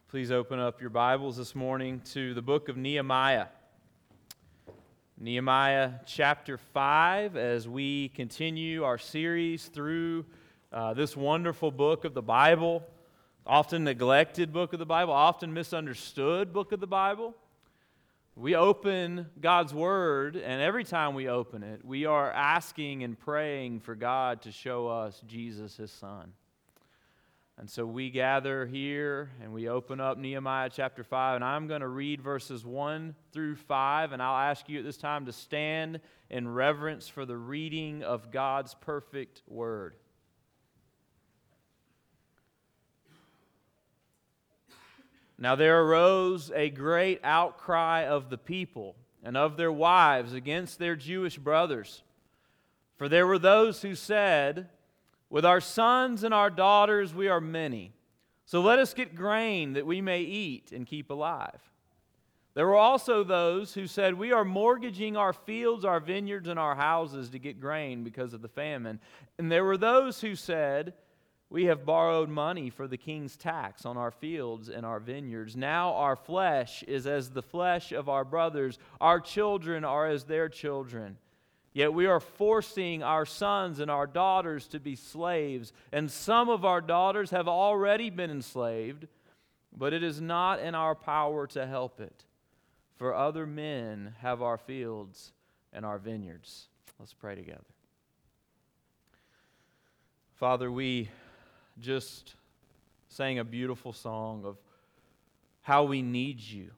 Please open up your Bibles this morning to the book of Nehemiah. Nehemiah chapter 5, as we continue our series through this wonderful book of the Bible, often neglected book of the Bible, often misunderstood book of the Bible. We open God's Word, and every time we open it, we are asking and praying for God to show us Jesus, His Son. And so we gather here and we open up Nehemiah chapter 5, and I'm going to read verses 1 through 5, and I'll ask you at this time to stand in reverence for the reading of God's perfect Word. Now there arose a great outcry of the people and of their wives against their Jewish brothers. For there were those who said, "With our sons and our daughters we are many, so let us get grain that we may eat and keep alive." There were also those who said, "We are mortgaging our fields, our vineyards, and our houses to get grain because of the famine." And there were those who said, "We have borrowed money for the king's tax on our fields and our vineyards. Now our flesh is as the flesh of our brothers, our children are as their children. Yet we are forcing our sons and our daughters to be slaves, and some of our daughters have already been enslaved, but it is not in our power to help it, for other men have our fields and our vineyards." Let's pray together. Father, we just sang a beautiful song of how we need you.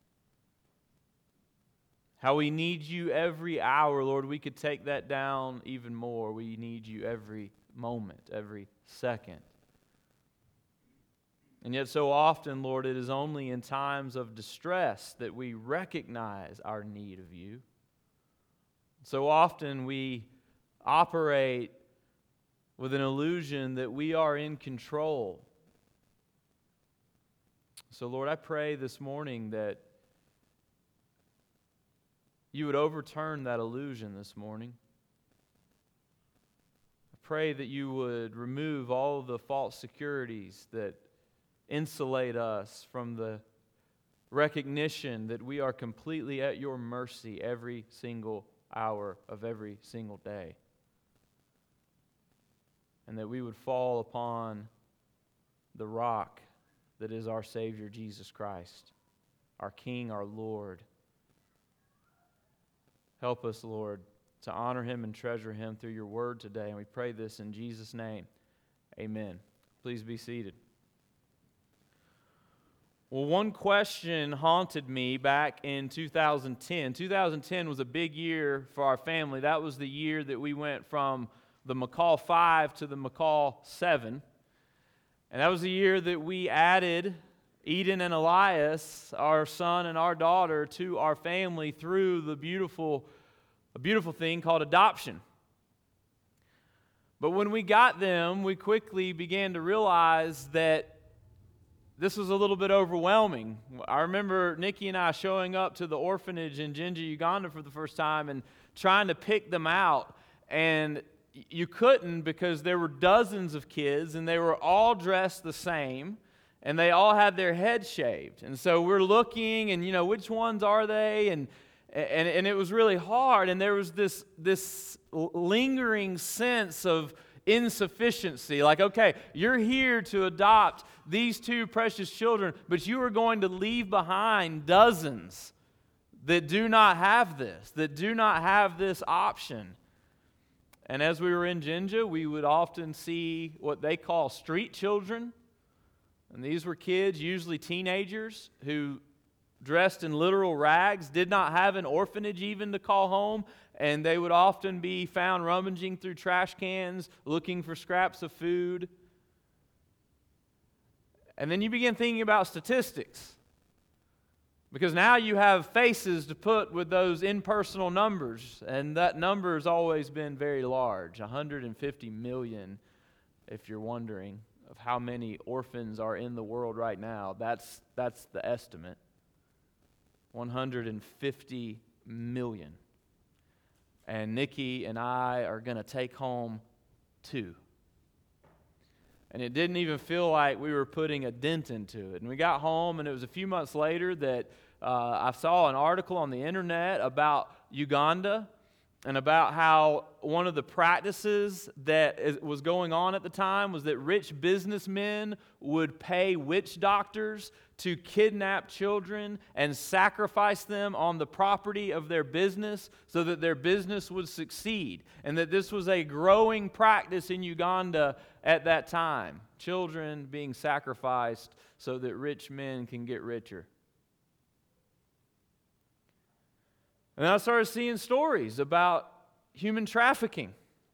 How we need you every hour, Lord. We could take that down even more. We need you every moment, every second. And yet so often, Lord, it is only in times of distress that we recognize our need of you. So often we operate with an illusion that we are in control. So, Lord, I pray this morning that you would overturn that illusion this morning. I pray that you would remove all of the false securities that insulate us from the recognition that we are completely at your mercy every single hour of every single day. And that we would fall upon the rock that is our Savior, Jesus Christ, our King, our Lord. Help us, Lord, to honor Him and treasure Him through your word today. And we pray this in Jesus' name. Amen. Please be seated. Well, one question haunted me back in 2010. 2010 was a big year for our family. That was the year that we went from the McCall 5 to the McCall 7. And that was the year that we added Eden and Elias, our son and our daughter, to our family through a beautiful thing called adoption. But when we got them, we quickly began to realize that this was a little bit overwhelming. I remember Nikki and I showing up to the orphanage in Jinja, Uganda for the first time and trying to pick them out. And you couldn't, because there were dozens of kids and they were all dressed the same. And they all had their heads shaved. And so we're looking and, which ones are they? And it was really hard. And there was this lingering sense of insufficiency. Like, okay, you're here to adopt these two precious children, but you are going to leave behind dozens that do not have this option. And as we were in Jinja, we would often see what they call street children. And these were kids, usually teenagers, who dressed in literal rags, did not have an orphanage even to call home, and they would often be found rummaging through trash cans, looking for scraps of food. And then you begin thinking about statistics, because now you have faces to put with those impersonal numbers, and that number has always been very large, 150 million, if you're wondering of how many orphans are in the world right now. That's the estimate. 150 million. And Nikki and I are going to take home 2. And it didn't even feel like we were putting a dent into it. And we got home, and it was a few months later that I saw an article on the internet about Uganda and about how one of the practices that was going on at the time was that rich businessmen would pay witch doctors to kidnap children and sacrifice them on the property of their business so that their business would succeed. And that this was a growing practice in Uganda at that time. Children being sacrificed so that rich men can get richer. And then I started seeing stories about human trafficking.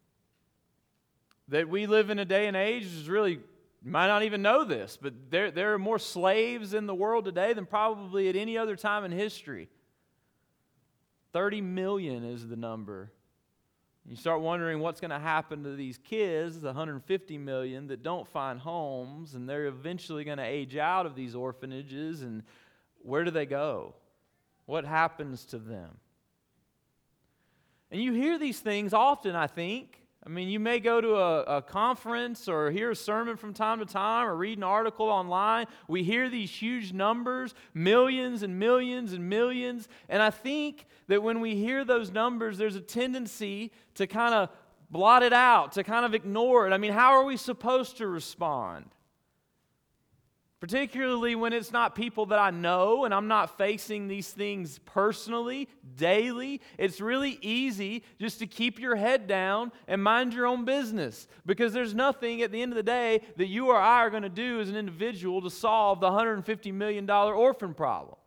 That we live in a day and age, is really, you might not even know this, but there are more slaves in the world today than probably at any other time in history. 30 million is the number. You start wondering what's going to happen to these kids, the 150 million that don't find homes, and they're eventually going to age out of these orphanages, and where do they go? What happens to them? And you hear these things often, I think. I mean, you may go to a conference or hear a sermon from time to time or read an article online. We hear these huge numbers, millions and millions and millions. And I think that when we hear those numbers, there's a tendency to kind of blot it out, to kind of ignore it. I mean, how are we supposed to respond? Particularly when it's not people that I know and I'm not facing these things personally, daily. It's really easy just to keep your head down and mind your own business, because there's nothing at the end of the day that you or I are going to do as an individual to solve the $150 million orphan problem.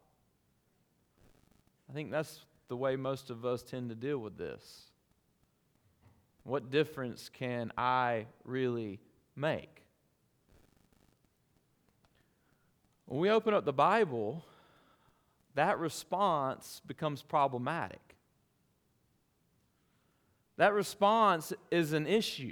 I think that's the way most of us tend to deal with this. What difference can I really make? When we open up the Bible, that response becomes problematic. That response is an issue.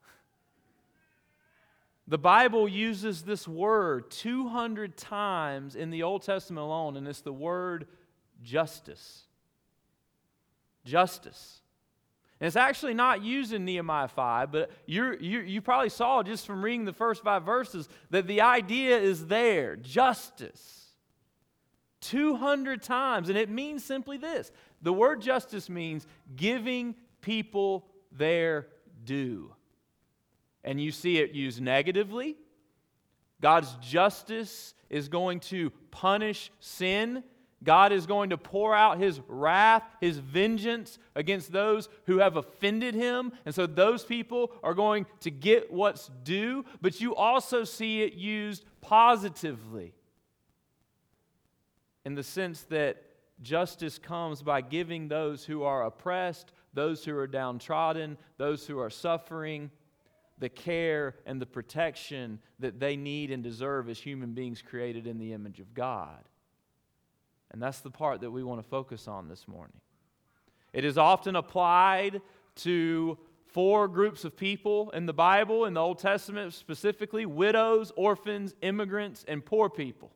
The Bible uses this word 200 times in the Old Testament alone, and it's the word justice. Justice. And it's actually not used in Nehemiah 5, but you probably saw just from reading the first 5 verses that the idea is there, justice. 200 times, and it means simply this. The word justice means giving people their due. And you see it used negatively. God's justice is going to punish sin. God is going to pour out His wrath, His vengeance against those who have offended Him. And so those people are going to get what's due. But you also see it used positively, in the sense that justice comes by giving those who are oppressed, those who are downtrodden, those who are suffering, the care and the protection that they need and deserve as human beings created in the image of God. And that's the part that we want to focus on this morning. It is often applied to 4 groups of people in the Bible, in the Old Testament specifically: widows, orphans, immigrants, and poor people.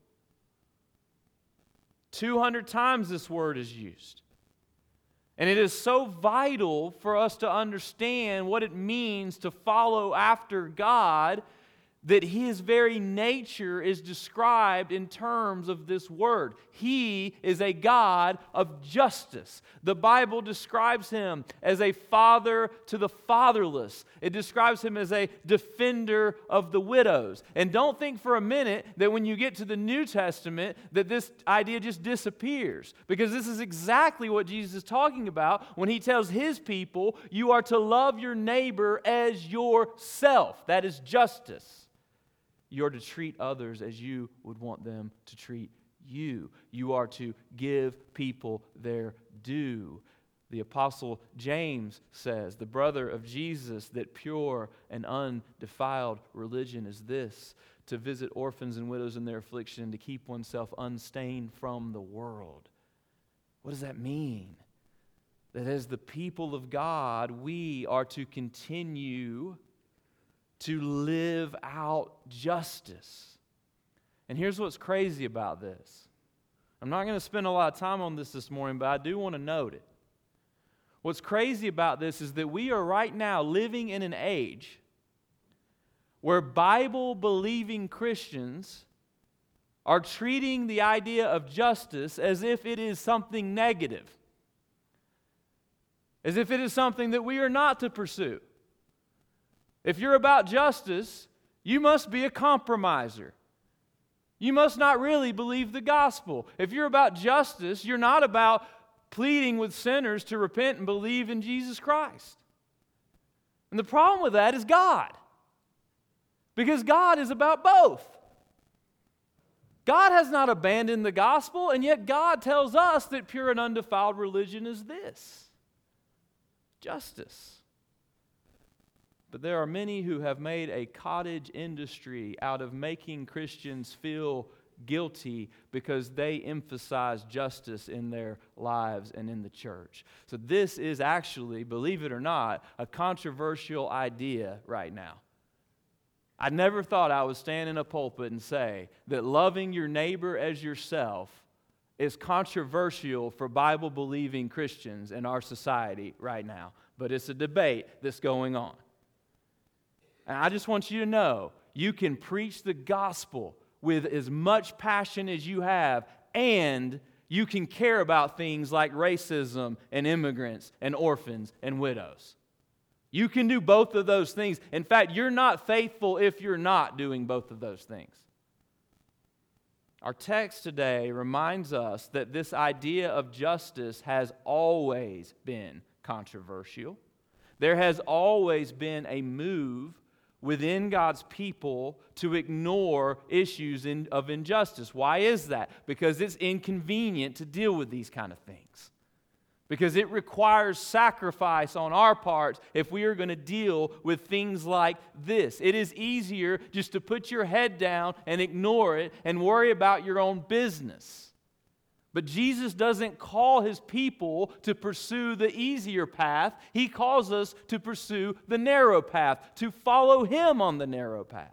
200 times this word is used. And it is so vital for us to understand what it means to follow after God, that His very nature is described in terms of this word. He is a God of justice. The Bible describes Him as a father to the fatherless. It describes Him as a defender of the widows. And don't think for a minute that when you get to the New Testament that this idea just disappears, because this is exactly what Jesus is talking about when He tells His people, you are to love your neighbor as yourself. That is justice. You are to treat others as you would want them to treat you. You are to give people their due. The Apostle James says, the brother of Jesus, that pure and undefiled religion is this: to visit orphans and widows in their affliction, and to keep oneself unstained from the world. What does that mean? That as the people of God, we are to continue to live out justice. And here's what's crazy about this. I'm not going to spend a lot of time on this morning, but I do want to note it. What's crazy about this is that we are right now living in an age where Bible-believing Christians are treating the idea of justice as if it is something negative, as if it is something that we are not to pursue. If you're about justice, you must be a compromiser. You must not really believe the gospel. If you're about justice, you're not about pleading with sinners to repent and believe in Jesus Christ. And the problem with that is God. Because God is about both. God has not abandoned the gospel, and yet God tells us that pure and undefiled religion is this: justice. But there are many who have made a cottage industry out of making Christians feel guilty because they emphasize justice in their lives and in the church. So this is actually, believe it or not, a controversial idea right now. I never thought I would stand in a pulpit and say that loving your neighbor as yourself is controversial for Bible-believing Christians in our society right now. But it's a debate that's going on. And I just want you to know, you can preach the gospel with as much passion as you have, and you can care about things like racism and immigrants and orphans and widows. You can do both of those things. In fact, you're not faithful if you're not doing both of those things. Our text today reminds us that this idea of justice has always been controversial. There has always been a move within God's people to ignore issues of injustice. Why is that? Because it's inconvenient to deal with these kind of things. Because it requires sacrifice on our part if we are going to deal with things like this. It is easier just to put your head down and ignore it and worry about your own business. But Jesus doesn't call His people to pursue the easier path. He calls us to pursue the narrow path, to follow Him on the narrow path.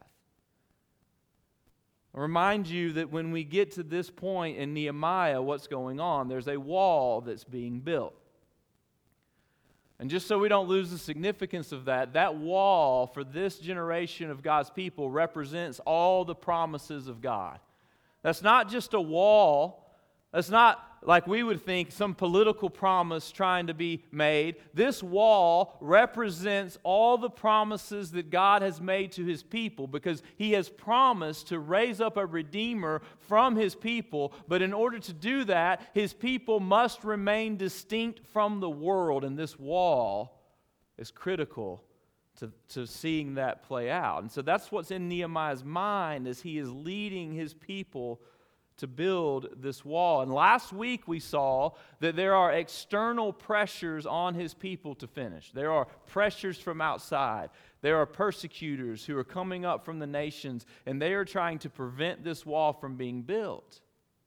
I remind you that when we get to this point in Nehemiah, what's going on? There's a wall that's being built. And just so we don't lose the significance of that, that wall for this generation of God's people represents all the promises of God. That's not just a wall. That's not like we would think some political promise trying to be made. This wall represents all the promises that God has made to His people, because He has promised to raise up a Redeemer from His people. But in order to do that, His people must remain distinct from the world. And this wall is critical to seeing that play out. And so that's what's in Nehemiah's mind as he is leading his people to build this wall. And last week we saw that there are external pressures on his people to finish. There are pressures from outside. There are persecutors who are coming up from the nations, and they are trying to prevent this wall from being built.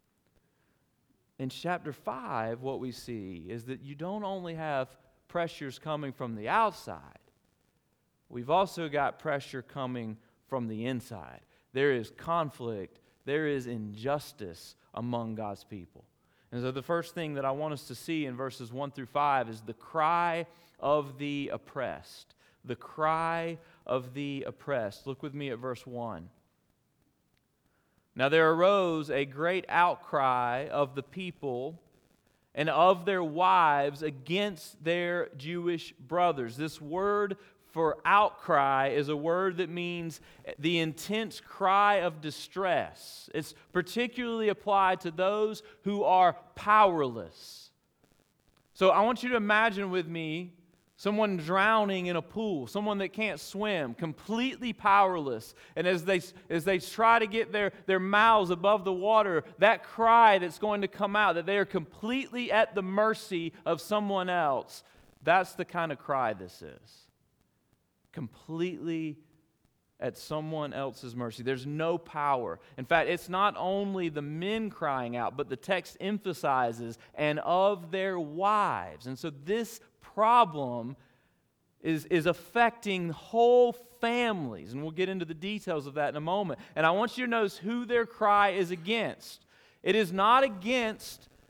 In chapter 5, what we see is that you don't only have pressures coming from the outside, we've also got pressure coming from the inside. There is conflict. There is injustice among God's people. And so the first thing that I want us to see in verses 1 through 5 is the cry of the oppressed. The cry of the oppressed. Look with me at verse 1. Now there arose a great outcry of the people and of their wives against their Jewish brothers. This word for outcry is a word that means the intense cry of distress. It's particularly applied to those who are powerless. So I want you to imagine with me someone drowning in a pool, someone that can't swim, completely powerless. And as they try to get their mouths above the water, that cry that's going to come out, that they are completely at the mercy of someone else, that's the kind of cry this is. Completely at someone else's mercy. There's no power. In fact, it's not only the men crying out, but the text emphasizes, and of their wives. And so this problem is affecting whole families. And we'll get into the details of that in a moment. And I want you to notice who their cry is against. It is not against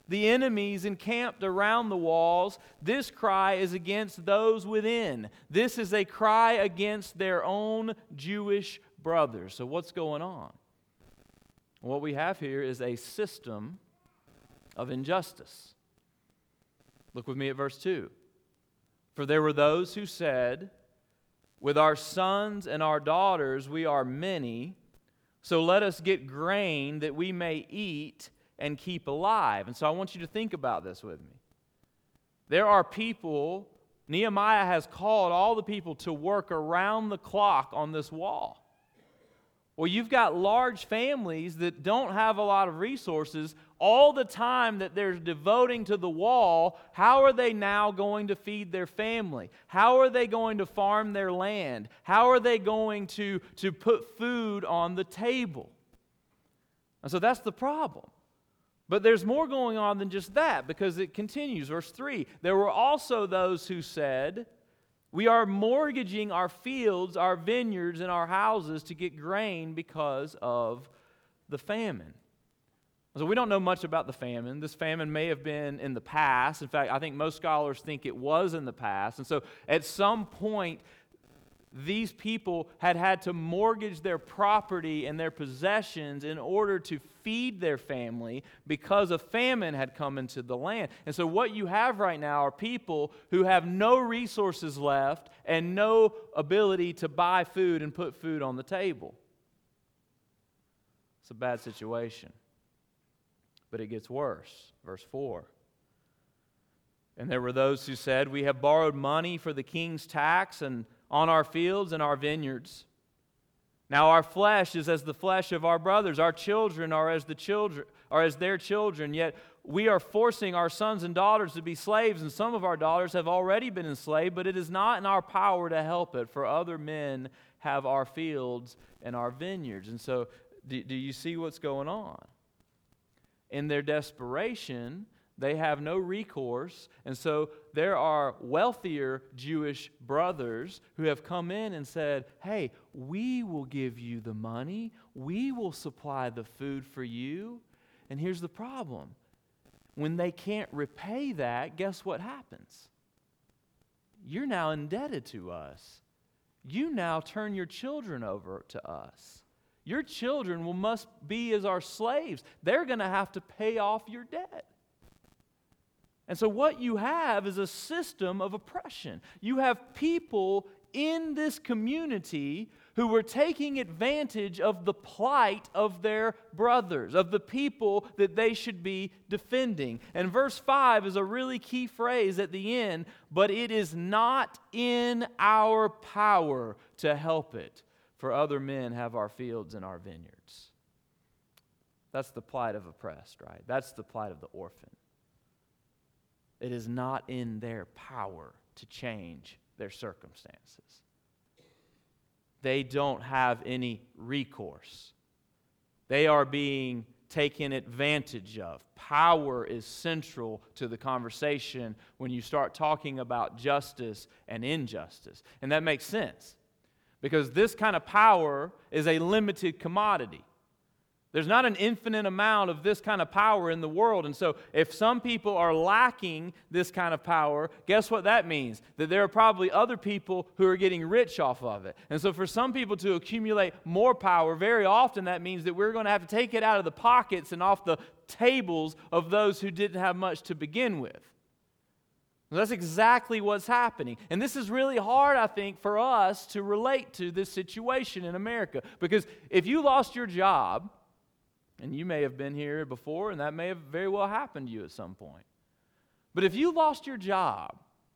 the enemies encamped around the walls. This cry is against those within. This is a cry against their own Jewish brothers. So what's going on? What we have here is a system of injustice. Look with me at verse 2. For there were those who said, with our sons and our daughters we are many, so let us get grain that we may eat and keep alive. And so I want you to think about this with me. There are people, Nehemiah has called all the people to work around the clock on this wall. Well, you've got large families that don't have a lot of resources. All the time that they're devoting to the wall, how are they now going to feed their family? How are they going to farm their land? How are they going to put food on the table? And so that's the problem. But there's more going on than just that, because it continues. Verse 3, there were also those who said, we are mortgaging our fields, our vineyards, and our houses to get grain because of the famine. So we don't know much about the famine. This famine may have been in the past. In fact, I think most scholars think it was in the past. And so at some point, these people had to mortgage their property and their possessions in order to feed their family because a famine had come into the land. And so what you have right now are people who have no resources left and no ability to buy food and put food on the table. It's a bad situation. But it gets worse. Verse 4. And there were those who said, we have borrowed money for the king's tax and on our fields and our vineyards. Now our flesh is as the flesh of our brothers. Our children are as their children. Yet we are forcing our sons and daughters to be slaves, and some of our daughters have already been enslaved, but it is not in our power to help it, for other men have our fields and our vineyards. And so, do you see what's going on? In their desperation, they have no recourse, and so there are wealthier Jewish brothers who have come in and said, hey, we will give you the money, we will supply the food for you. And here's the problem. When they can't repay that, guess what happens? You're now indebted to us. You now turn your children over to us. Your children must be as our slaves. They're going to have to pay off your debt. And so what you have is a system of oppression. You have people in this community who were taking advantage of the plight of their brothers, of the people that they should be defending. And verse 5 is a really key phrase at the end, but it is not in our power to help it, for other men have our fields and our vineyards. That's the plight of oppressed, right? That's the plight of the orphan. It is not in their power to change their circumstances. They don't have any recourse. They are being taken advantage of. Power is central to the conversation when you start talking about justice and injustice. And that makes sense, because this kind of power is a limited commodity. There's not an infinite amount of this kind of power in the world. And so if some people are lacking this kind of power, guess what that means? That there are probably other people who are getting rich off of it. And so for some people to accumulate more power, very often that means that we're going to have to take it out of the pockets and off the tables of those who didn't have much to begin with. That's exactly what's happening. And this is really hard, I think, for us to relate to this situation in America. Because if you lost your job, and you may have been here before, and that may have very well happened to you at some point. But if you lost your job,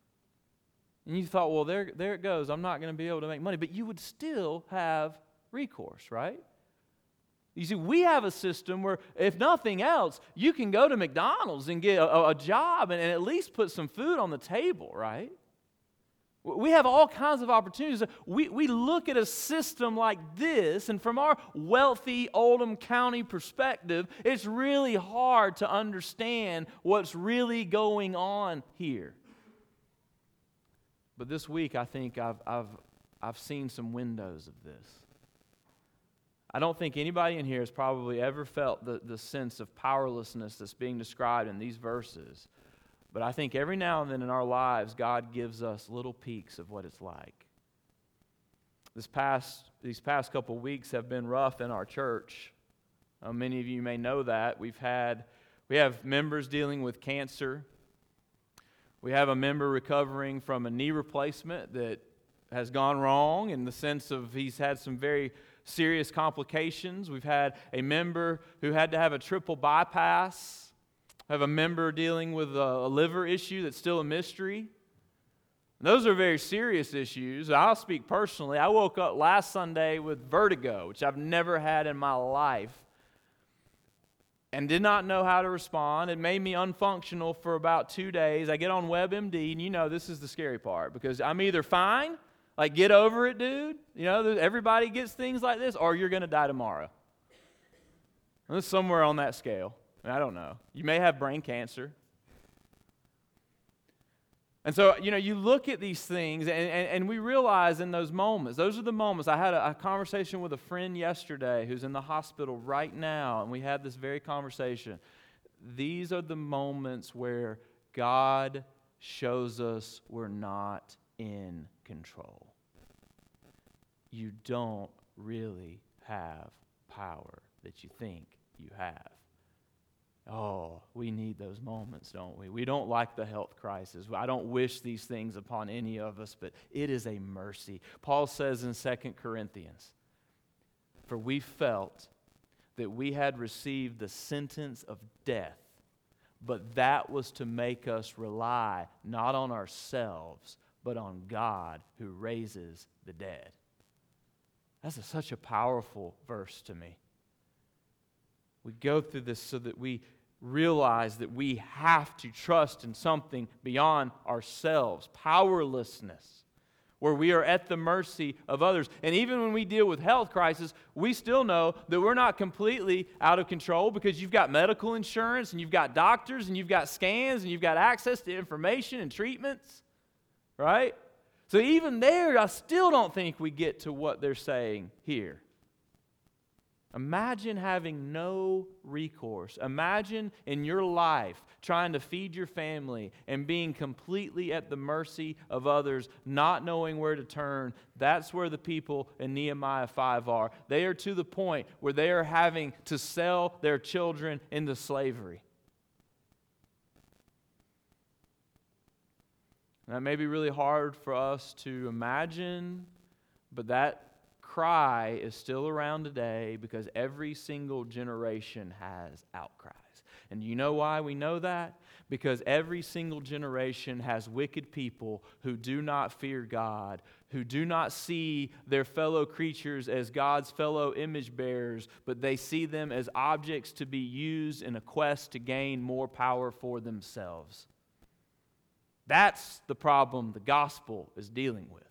and you thought, well, there it goes, I'm not going to be able to make money, but you would still have recourse, right? You see, we have a system where, if nothing else, you can go to McDonald's and get a job and at least put some food on the table, right? We have all kinds of opportunities. We look at a system like this, and from our wealthy Oldham County perspective, it's really hard to understand what's really going on here. But this week, I think I've seen some windows of this. I don't think anybody in here has probably ever felt the sense of powerlessness that's being described in these verses. But I think every now and then in our lives, God gives us little peeks of what it's like. These past couple weeks have been rough in our church. Many of you may know that. We have members dealing with cancer. We have a member recovering from a knee replacement that has gone wrong in the sense of he's had some very serious complications. We've had a member who had to have a triple bypass. We have a member dealing with a liver issue that's still a mystery. Those are very serious issues. I'll speak personally. I woke up last Sunday with vertigo, which I've never had in my life, and did not know how to respond. It made me unfunctional for about 2 days. I get on WebMD, and you know this is the scary part, because I'm either fine, like get over it, dude. You know, everybody gets things like this, or you're going to die tomorrow. And it's somewhere on that scale. I don't know. You may have brain cancer. And so, you look at these things, and we realize in those moments, those are the moments. I had a conversation with a friend yesterday who's in the hospital right now, and we had this very conversation. These are the moments where God shows us we're not in control. You don't really have power that you think you have. Oh, we need those moments, don't we? We don't like the health crisis. I don't wish these things upon any of us, but it is a mercy. Paul says in 2 Corinthians, "For we felt that we had received the sentence of death, but that was to make us rely not on ourselves, but on God who raises the dead." That's such a powerful verse to me. We go through this so that we realize that we have to trust in something beyond ourselves. Powerlessness, where we are at the mercy of others. And even when we deal with health crisis, we still know that we're not completely out of control, because you've got medical insurance, and you've got doctors, and you've got scans, and you've got access to information and treatments, right? So even there, I still don't think we get to what they're saying here. Imagine having no recourse. Imagine in your life trying to feed your family and being completely at the mercy of others, not knowing where to turn. That's where the people in Nehemiah 5 are. They are to the point where they are having to sell their children into slavery. That may be really hard for us to imagine, but that cry is still around today, because every single generation has outcries. And you know why we know that? Because every single generation has wicked people who do not fear God, who do not see their fellow creatures as God's fellow image bearers, but they see them as objects to be used in a quest to gain more power for themselves. That's the problem the gospel is dealing with.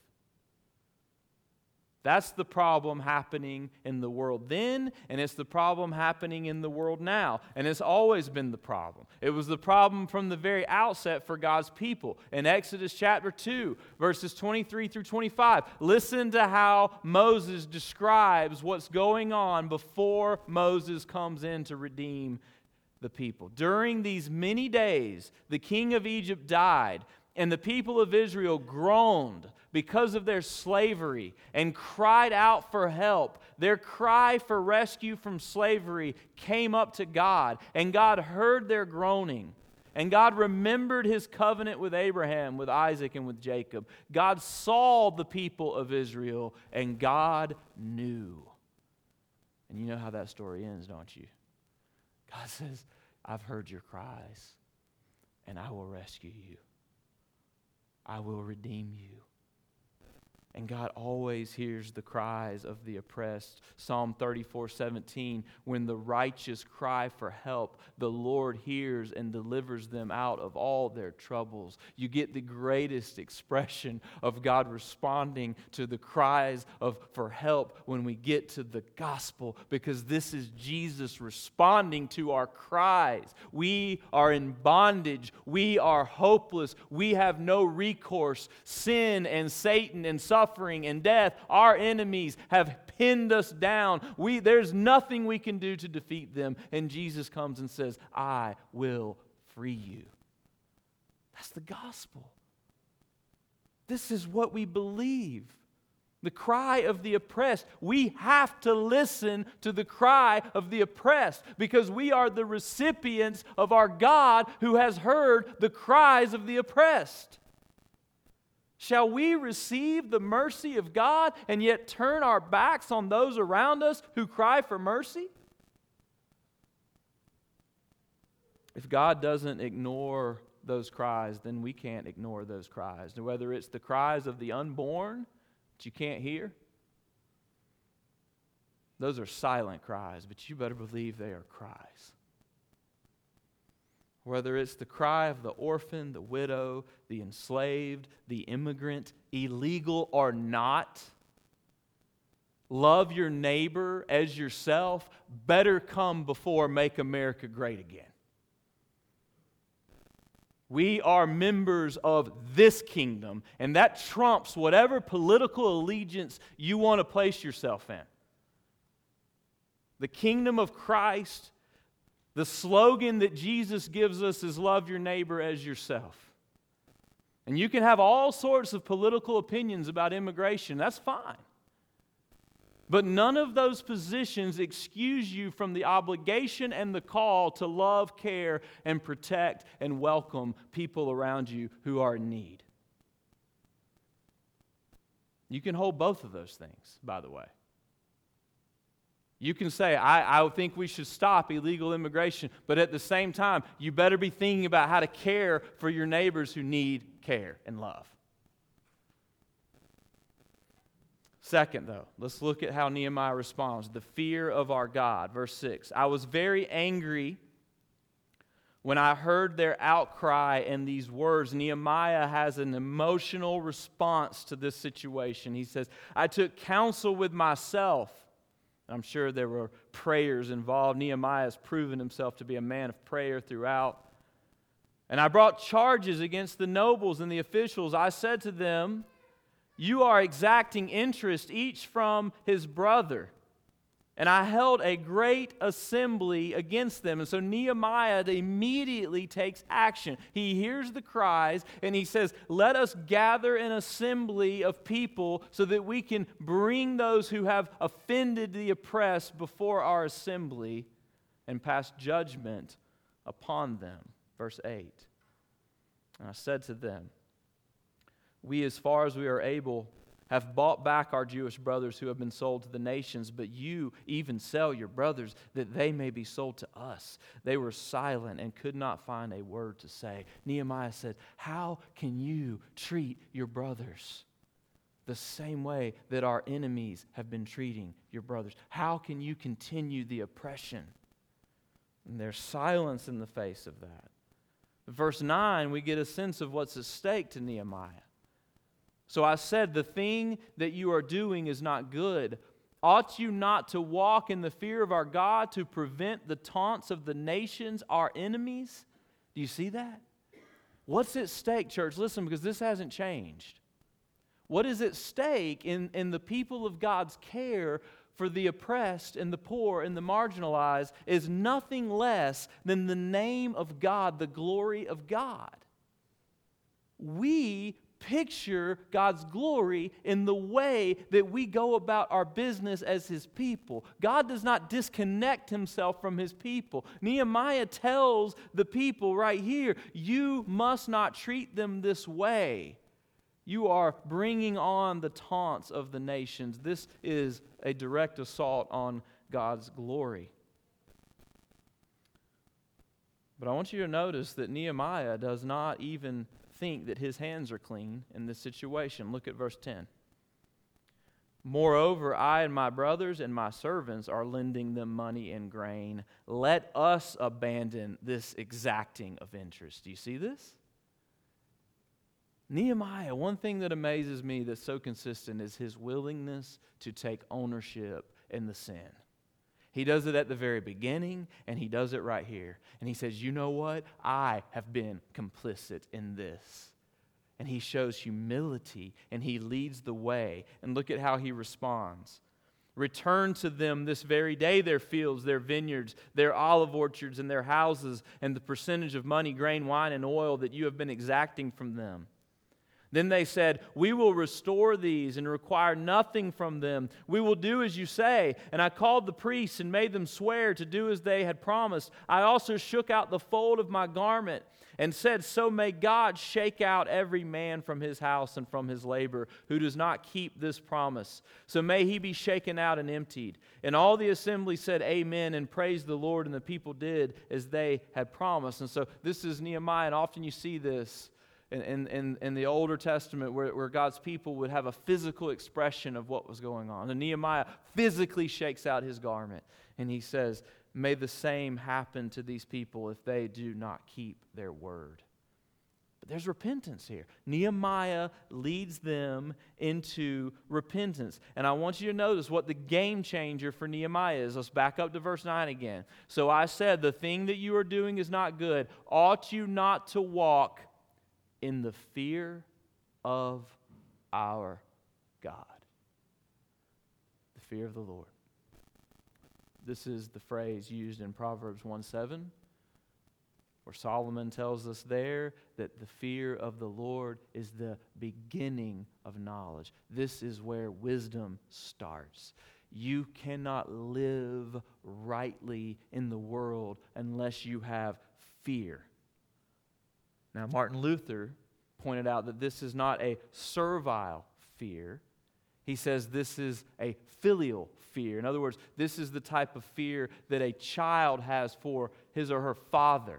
That's the problem happening in the world then, and it's the problem happening in the world now. And it's always been the problem. It was the problem from the very outset for God's people. In Exodus chapter 2, verses 23 through 25, listen to how Moses describes what's going on before Moses comes in to redeem the people. "During these many days, the king of Egypt died, and the people of Israel groaned because of their slavery and cried out for help. Their cry for rescue from slavery came up to God, and God heard their groaning. And God remembered His covenant with Abraham, with Isaac, and with Jacob. God saw the people of Israel, and God knew." And you know how that story ends, don't you? God says, "I've heard your cries, and I will rescue you. I will redeem you." And God always hears the cries of the oppressed. Psalm 34:17, "When the righteous cry for help, the Lord hears and delivers them out of all their troubles." You get the greatest expression of God responding to the cries for help when we get to the gospel, because this is Jesus responding to our cries. We are in bondage. We are hopeless. We have no recourse. Sin and Satan and suffering suffering and death. Our enemies have pinned us down. There's nothing we can do to defeat them. And Jesus comes and says, I will free you. That's the gospel. This is what we believe. The cry of the oppressed. We have to listen to the cry of the oppressed because we are the recipients of our God who has heard the cries of the oppressed. Shall we receive the mercy of God and yet turn our backs on those around us who cry for mercy? If God doesn't ignore those cries, then we can't ignore those cries. Whether it's the cries of the unborn that you can't hear, those are silent cries, but you better believe they are cries. Whether it's the cry of the orphan, the widow, the enslaved, the immigrant, illegal or not, love your neighbor as yourself, better come before make America great again. We are members of this kingdom, and that trumps whatever political allegiance you want to place yourself in. The kingdom of Christ, the slogan that Jesus gives us is love your neighbor as yourself. And you can have all sorts of political opinions about immigration. That's fine. But none of those positions excuse you from the obligation and the call to love, care, and protect and welcome people around you who are in need. You can hold both of those things, by the way. You can say, I think we should stop illegal immigration, but at the same time, you better be thinking about how to care for your neighbors who need care and love. Second, though, let's look at how Nehemiah responds. The fear of our God. Verse 6. I was very angry when I heard their outcry and these words. Nehemiah has an emotional response to this situation. He says, I took counsel with myself. I'm sure there were prayers involved. Nehemiah has proven himself to be a man of prayer throughout. And I brought charges against the nobles and the officials. I said to them, you are exacting interest each from his brother. And I held a great assembly against them. And so Nehemiah immediately takes action. He hears the cries and he says, let us gather an assembly of people so that we can bring those who have offended the oppressed before our assembly and pass judgment upon them. Verse 8. And I said to them, we, as far as we are able, have bought back our Jewish brothers who have been sold to the nations, but you even sell your brothers that they may be sold to us. They were silent and could not find a word to say. Nehemiah said, how can you treat your brothers the same way that our enemies have been treating your brothers? How can you continue the oppression? And there's silence in the face of that. Verse 9, we get a sense of what's at stake to Nehemiah. So I said, the thing that you are doing is not good. Ought you not to walk in the fear of our God to prevent the taunts of the nations, our enemies? Do you see that? What's at stake, church? Listen, because this hasn't changed. What is at stake in the people of God's care for the oppressed and the poor and the marginalized is nothing less than the name of God, the glory of God. We picture God's glory in the way that we go about our business as His people. God does not disconnect Himself from His people. Nehemiah tells the people right here, you must not treat them this way. You are bringing on the taunts of the nations. This is a direct assault on God's glory. But I want you to notice that Nehemiah does not even think that his hands are clean in this situation. Look at verse 10. Moreover, I and my brothers and my servants are lending them money and grain. Let us abandon this exacting of interest. Do you see this? Nehemiah, one thing that amazes me that's so consistent is his willingness to take ownership in the sin. He does it at the very beginning, and he does it right here. And he says, you know what? I have been complicit in this. and he shows humility, and he leads the way. And look at how he responds. Return to them this very day their fields, their vineyards, their olive orchards, and their houses, and the percentage of money, grain, wine, and oil that you have been exacting from them. Then they said, we will restore these and require nothing from them. We will do as you say. And I called the priests and made them swear to do as they had promised. I also shook out the fold of my garment and said, so may God shake out every man from his house and from his labor who does not keep this promise. So may he be shaken out and emptied. And all the assembly said amen and praised the Lord, and the people did as they had promised. And so this is Nehemiah, and often you see this in the Older Testament where God's people would have a physical expression of what was going on. And Nehemiah physically shakes out his garment, and he says, may the same happen to these people if they do not keep their word. But there's repentance here. Nehemiah leads them into repentance. And I want you to notice what the game changer for Nehemiah is. Let's back up to verse 9 again. So I said, the thing that you are doing is not good. Ought you not to walk in the fear of our God? The fear of the Lord. This is the phrase used in Proverbs 1:7, where Solomon tells us there that the fear of the Lord is the beginning of knowledge. This is where wisdom starts. You cannot live rightly in the world unless you have fear. Now, Martin Luther pointed out that this is not a servile fear. He says this is a filial fear. In other words, this is the type of fear that a child has for his or her father.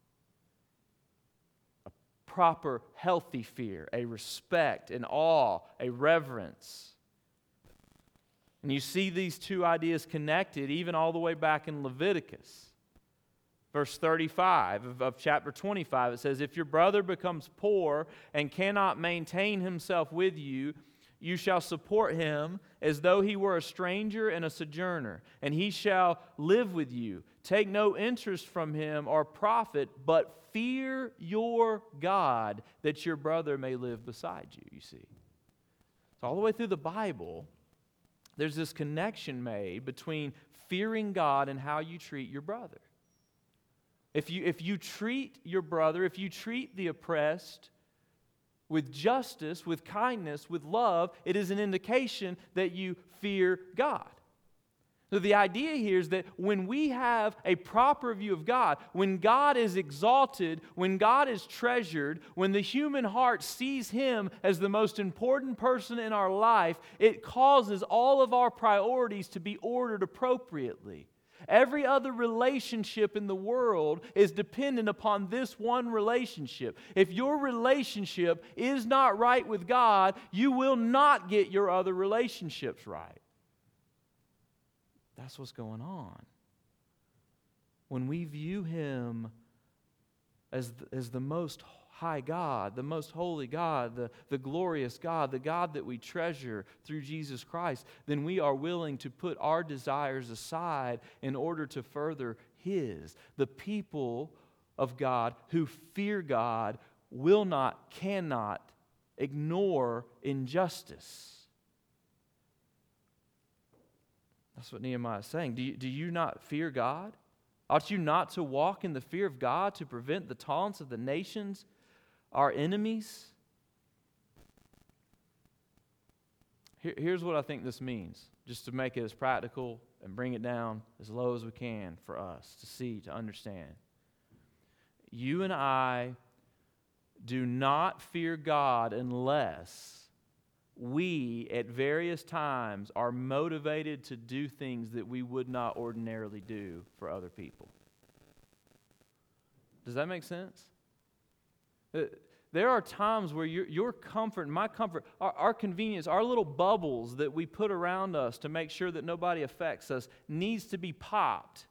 A proper, healthy fear, a respect, an awe, a reverence. And you see these two ideas connected even all the way back in Leviticus. Verse 35 of chapter 25, it says, if your brother becomes poor and cannot maintain himself with you, you shall support him as though he were a stranger and a sojourner, and he shall live with you. Take no interest from him or profit, but fear your God, that your brother may live beside you, you see. So all the way through the Bible, there's this connection made between fearing God and how you treat your brother. If you treat your brother, if you treat the oppressed with justice, with kindness, with love, it is an indication that you fear God. So the idea here is that when we have a proper view of God, when God is exalted, when God is treasured, when the human heart sees Him as the most important person in our life, it causes all of our priorities to be ordered appropriately. Every other relationship in the world is dependent upon this one relationship. If your relationship is not right with God, you will not get your other relationships right. That's what's going on. When we view Him as the most high God, the most holy God, the glorious God, the God that we treasure through Jesus Christ, then we are willing to put our desires aside in order to further His. The people of God who fear God will not, cannot ignore injustice. That's what Nehemiah is saying. Do you not fear God? Ought you not to walk in the fear of God to prevent the taunts of the nations, our enemies? Here's what I think this means, just to make it as practical and bring it down as low as we can for us to see, to understand. You and I do not fear God unless we, at various times, are motivated to do things that we would not ordinarily do for other people. Does that make sense? There are times where your comfort and my comfort, our convenience, our little bubbles that we put around us to make sure that nobody affects us needs to be popped.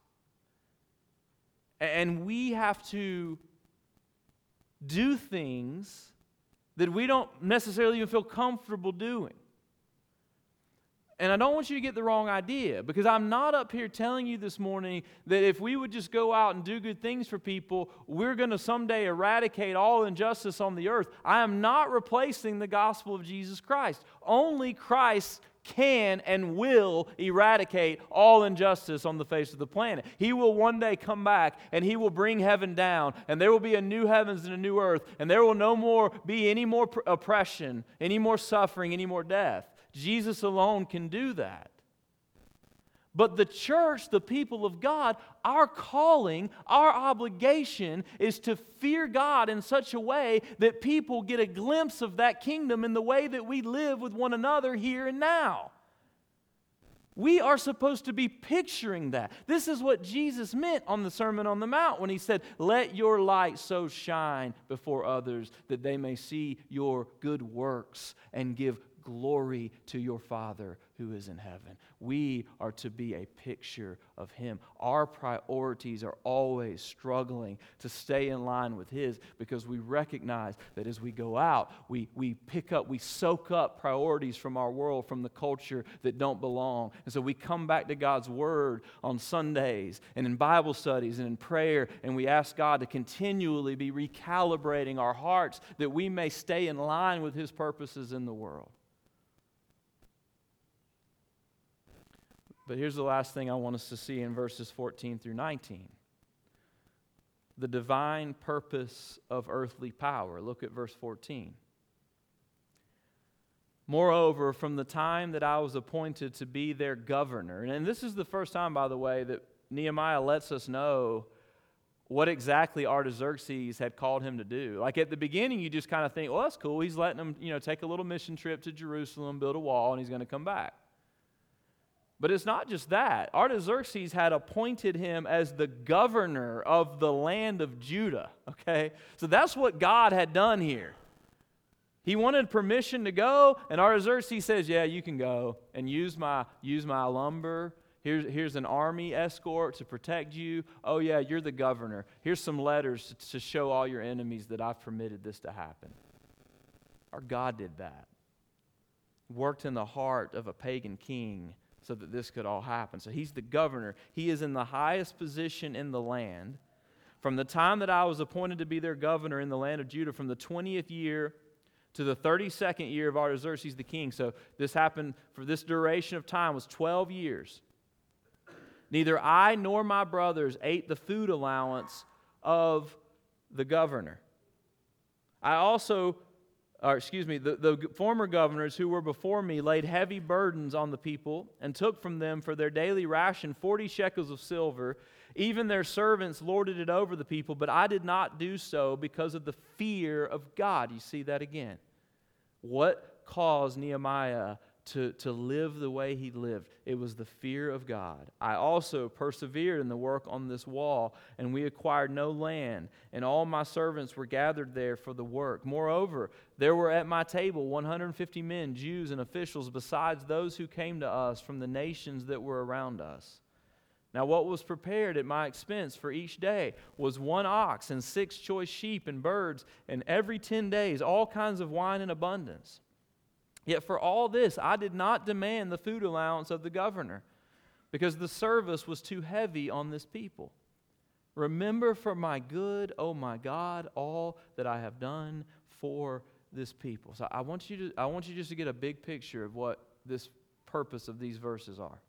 And we have to do things that we don't necessarily even feel comfortable doing. And I don't want you to get the wrong idea, because I'm not up here telling you this morning that if we would just go out and do good things for people, we're going to someday eradicate all injustice on the earth. I am not replacing the gospel of Jesus Christ. Only Christ can and will eradicate all injustice on the face of the planet. He will one day come back and He will bring heaven down, and there will be a new heavens and a new earth, and there will no more be any more oppression, any more suffering, any more death. Jesus alone can do that. But the church, the people of God, our calling, our obligation is to fear God in such a way that people get a glimpse of that kingdom in the way that we live with one another here and now. We are supposed to be picturing that. This is what Jesus meant on the Sermon on the Mount when He said, "Let your light so shine before others that they may see your good works and give glory to your Father who is in heaven." We are to be a picture of Him. Our priorities are always struggling to stay in line with His, because we recognize that as we go out, we soak up priorities from our world, from the culture that don't belong. And so we come back to God's Word on Sundays and in Bible studies and in prayer, and we ask God to continually be recalibrating our hearts that we may stay in line with His purposes in the world. But here's the last thing I want us to see in verses 14 through 19. The divine purpose of earthly power. Look at verse 14. "Moreover, from the time that I was appointed to be their governor," and this is the first time, by the way, that Nehemiah lets us know what exactly Artaxerxes had called him to do. Like at the beginning, you just kind of think, well, that's cool. He's letting them, take a little mission trip to Jerusalem, build a wall, and he's going to come back. But it's not just that. Artaxerxes had appointed him as the governor of the land of Judah, okay? So that's what God had done here. He wanted permission to go, and Artaxerxes says, yeah, you can go and use my lumber. Here's an army escort to protect you. Oh yeah, you're the governor. Here's some letters to show all your enemies that I've permitted this to happen. Our God did that. Worked in the heart of a pagan king so that this could all happen. So He's the governor. He is in the highest position in the land. From the time that I was appointed to be their governor in the land of Judah, from the 20th year to the 32nd year of Artaxerxes the king. So this happened for this duration of time was 12 years. Neither I nor my brothers ate the food allowance of the governor. The former governors who were before me laid heavy burdens on the people and took from them for their daily ration 40 shekels of silver. Even their servants lorded it over the people, but I did not do so because of the fear of God. You see that again. What caused Nehemiah to live the way he lived? It was the fear of God. I also persevered in the work on this wall, and we acquired no land, and all my servants were gathered there for the work. Moreover, there were at my table 150 men, Jews and officials, besides those who came to us from the nations that were around us. Now what was prepared at my expense for each day was 1 ox and 6 choice sheep and birds, and every 10 days all kinds of wine in abundance. Yet for all this, I did not demand the food allowance of the governor, because the service was too heavy on this people. Remember for my good, oh my God, all that I have done for this people. So I want you just to get a big picture of what this purpose of these verses are.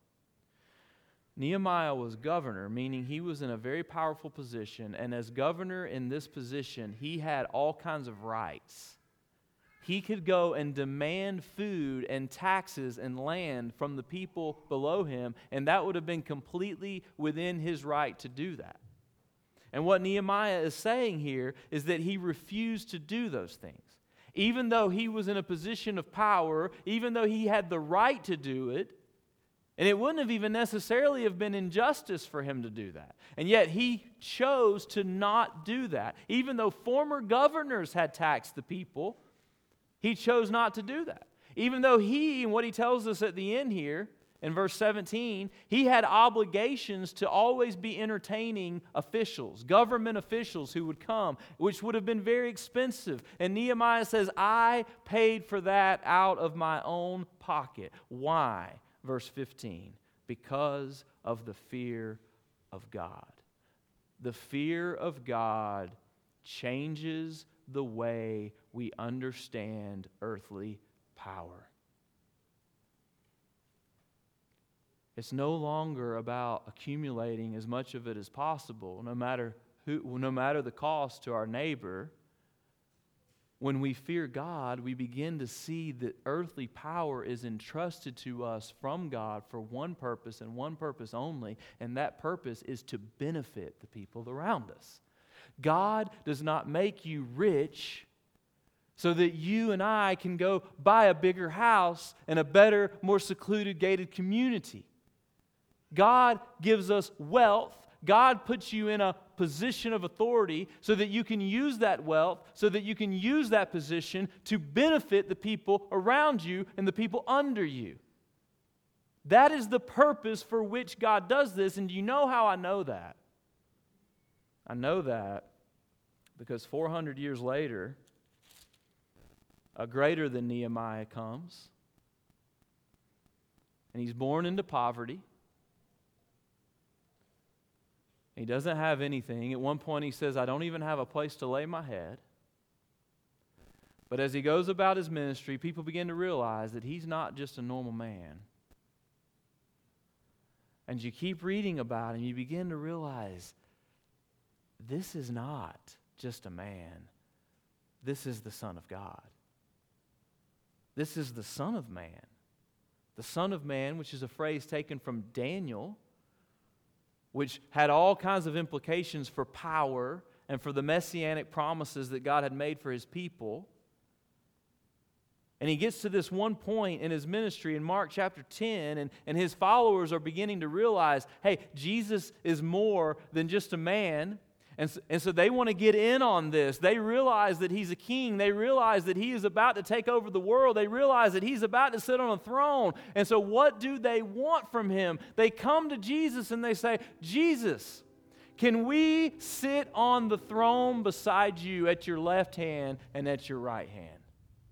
Nehemiah was governor, meaning he was in a very powerful position, and as governor in this position, he had all kinds of rights. He could go and demand food and taxes and land from the people below him, and that would have been completely within his right to do that. And what Nehemiah is saying here is that he refused to do those things. Even though he was in a position of power, even though he had the right to do it, and it wouldn't have even necessarily have been injustice for him to do that. And yet he chose to not do that. Even though former governors had taxed the people, he chose not to do that. Even though and what he tells us at the end here, in verse 17, he had obligations to always be entertaining officials, government officials who would come, which would have been very expensive. And Nehemiah says, I paid for that out of my own pocket. Why? verse 15. Because of the fear of God. The fear of God changes the way we understand earthly power. It's no longer about accumulating as much of it as possible, no matter the cost to our neighbor. When we fear God, we begin to see that earthly power is entrusted to us from God for one purpose and one purpose only, and that purpose is to benefit the people around us. God does not make you rich so that you and I can go buy a bigger house and a better, more secluded, gated community. God gives us wealth. God puts you in a position of authority so that you can use that wealth, so that you can use that position to benefit the people around you and the people under you. That is the purpose for which God does this. And do you know how I know that? I know that because 400 years later, a greater than Nehemiah comes, and he's born into poverty. He doesn't have anything. At one point he says, I don't even have a place to lay my head. But as he goes about his ministry, people begin to realize that he's not just a normal man. And you keep reading about him, you begin to realize this is not just a man. This is the Son of God. This is the Son of Man. The Son of Man, which is a phrase taken from Daniel, which had all kinds of implications for power and for the messianic promises that God had made for His people. And he gets to this one point in his ministry in Mark chapter 10, and his followers are beginning to realize, hey, Jesus is more than just a man. And so they want to get in on this. They realize that he's a king. They realize that he is about to take over the world. They realize that he's about to sit on a throne. And so what do they want from him? They come to Jesus and they say, Jesus, can we sit on the throne beside you at your left hand and at your right hand?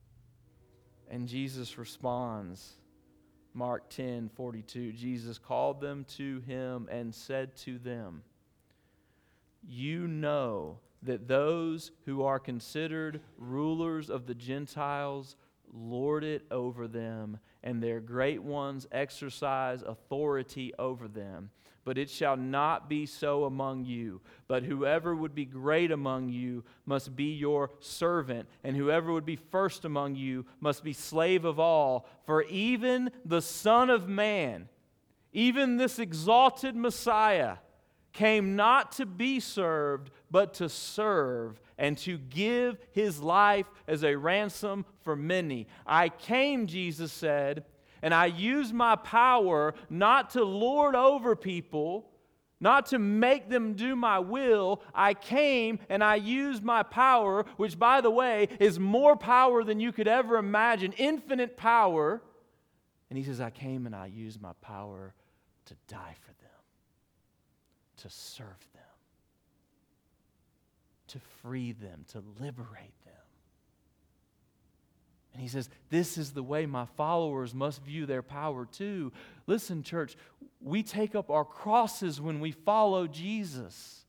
And Jesus responds, Mark 10:42, Jesus called them to him and said to them, you know that those who are considered rulers of the Gentiles lord it over them, and their great ones exercise authority over them. But it shall not be so among you. But whoever would be great among you must be your servant, and whoever would be first among you must be slave of all. For even the Son of Man, even this exalted Messiah, came not to be served, but to serve and to give his life as a ransom for many. I came, Jesus said, and I used my power not to lord over people, not to make them do my will. I came and I used my power, which, by the way, is more power than you could ever imagine, infinite power. And he says, I came and I used my power to die for them, to serve them, to free them, to liberate them. And he says, this is the way my followers must view their power too. Listen, church, we take up our crosses when we follow Jesus.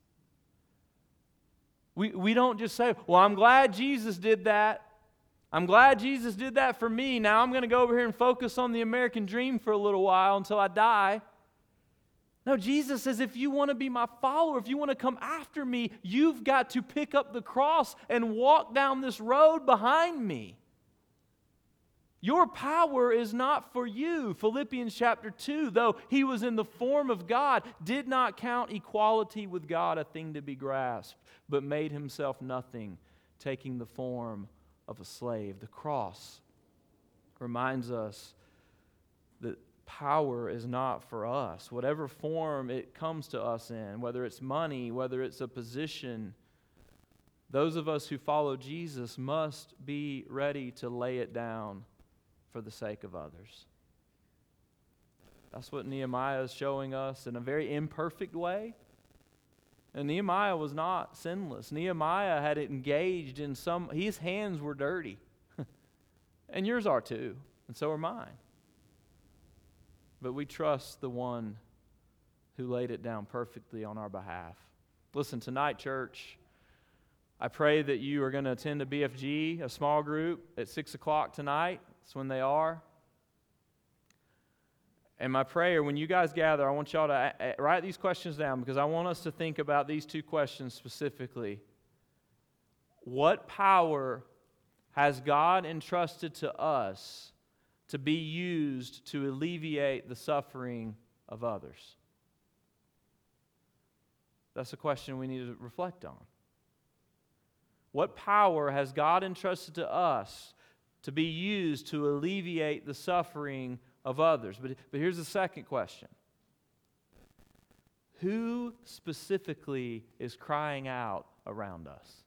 We don't just say, well, I'm glad Jesus did that. I'm glad Jesus did that for me. Now I'm going to go over here and focus on the American dream for a little while until I die. No, Jesus says, if you want to be my follower, if you want to come after me, you've got to pick up the cross and walk down this road behind me. Your power is not for you. Philippians chapter 2, though he was in the form of God, did not count equality with God a thing to be grasped, but made himself nothing, taking the form of a slave. The cross reminds us that power is not for us. Whatever form it comes to us in, whether it's money, whether it's a position, those of us who follow Jesus must be ready to lay it down for the sake of others. That's what Nehemiah is showing us in a very imperfect way. And Nehemiah was not sinless. Nehemiah had engaged in his hands were dirty. And yours are too, and so are mine. but we trust the one who laid it down perfectly on our behalf. Listen, tonight, church, I pray that you are going to attend a BFG, a small group, at 6 o'clock tonight. That's when they are. And my prayer, when you guys gather, I want y'all to write these questions down, because I want us to think about these two questions specifically. What power has God entrusted to us to be used to alleviate the suffering of others? That's a question we need to reflect on. What power has God entrusted to us to be used to alleviate the suffering of others? But here's the second question. Who specifically is crying out around us?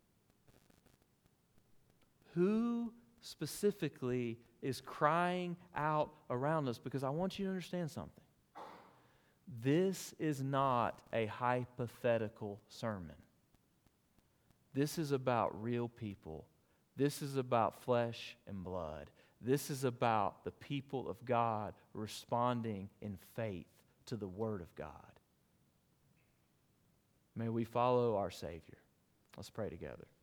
Who specifically is crying out around us? Because I want you to understand something. This is not a hypothetical sermon. This is about real people. This is about flesh and blood. This is about the people of God responding in faith to the Word of God. May we follow our Savior. Let's pray together.